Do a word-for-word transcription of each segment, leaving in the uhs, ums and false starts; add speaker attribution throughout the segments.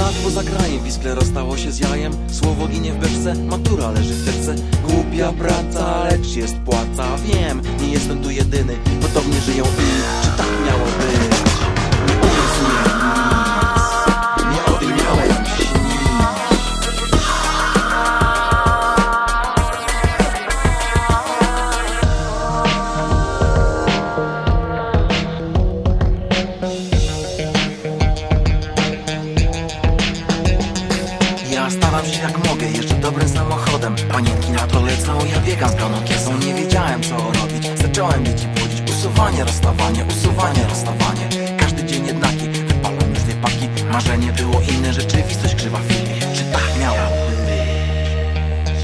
Speaker 1: lat poza krajem, Wisklę rozstało się z jajem. Słowo ginie w beczce, matura leży w teczce. Głupia praca, lecz jest płaca. Wiem, nie jestem tu jedyny, podobnie żyją inni. Czy tak miało być? Nie umiem nic, nie o tym miałem śnić. Ja staram się jak mogę, jeżdżę dobrym samochodem. Panienki na to lecą, ja biegam z pełną kiesą. Nie wiedziałem co robić, zacząłem bić i budzić. Usuwanie, rozstawanie, usuwanie, rozstawanie. Każdy dzień jednaki, wypalam już dwie paki. Marzenie było inne, rzeczywistość krzywa w filmie. Czy tak miało być?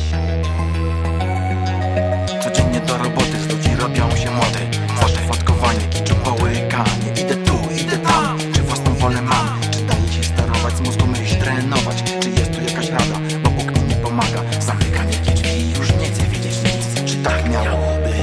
Speaker 1: Codziennie do roboty, z ludzi robią się młody. Zawsze fotkowanie, kiczu połykanie. Idę tu, idę tam, czy własną wolę mam? Czy daje się sterować, z mózgu myśl trenować? Czy jest tu jakaś rada, bo Bóg mi nie pomaga? Zamykam wielkie drzwi i już nie chcę wiedzieć nic. Czy tak miało być?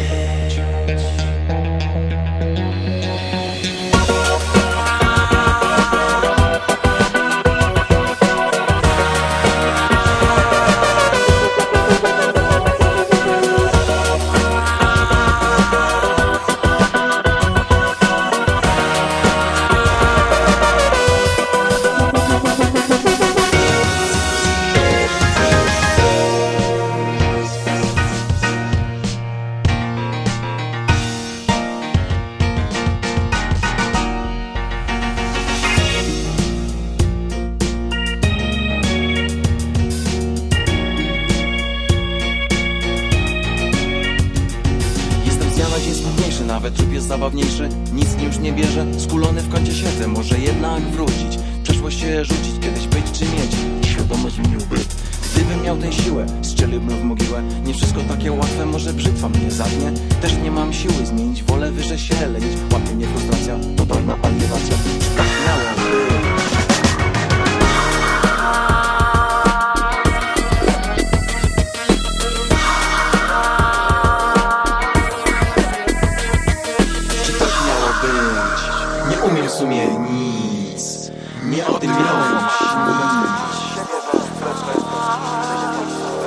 Speaker 1: Jest smutniejszy, nawet trup jest zabawniejszy. Nic już nie bierze, skulony w kącie siedzę. Może jednak wrócić, przeszłość się rzucić. Kiedyś być czy mieć, świadomość miłby. Gdybym miał tę siłę, strzeliłbym w mogiłę. Nie wszystko takie łatwe, może brzytwa mnie zadnie. Też nie mam siły zmienić, wolę wyżej się leć. Łapie mnie frustracja, to dojna alienacja. Czy tak miało być? Nie umiem w sumie nic, nie o tym miałem śnić.